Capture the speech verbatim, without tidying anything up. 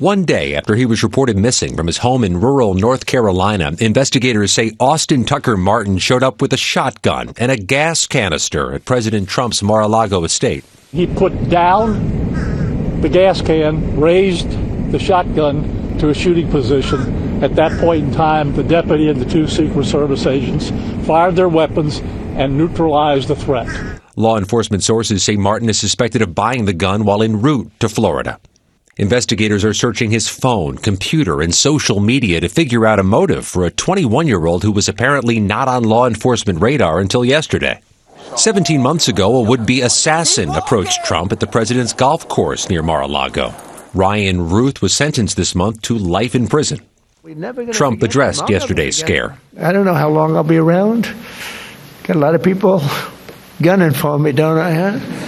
One day after he was reported missing from his home in rural North Carolina, investigators say Austin Tucker Martin showed up with a shotgun and a gas canister at President Trump's Mar-a-Lago estate. He put down the gas can, raised the shotgun to a shooting position. At that point in time, the deputy and the two Secret Service agents fired their weapons and neutralized the threat. Law enforcement sources say Martin is suspected of buying the gun while en route to Florida. Investigators are searching his phone, computer, and social media to figure out a motive for a twenty-one-year-old who was apparently not on law enforcement radar until yesterday. Seventeen months ago, a would-be assassin approached Trump at the president's golf course near Mar-a-Lago. Ryan Ruth was sentenced this month to life in prison. Trump addressed yesterday's scare. I don't know how long I'll be around. Got a lot of people gunning for me, don't I, huh?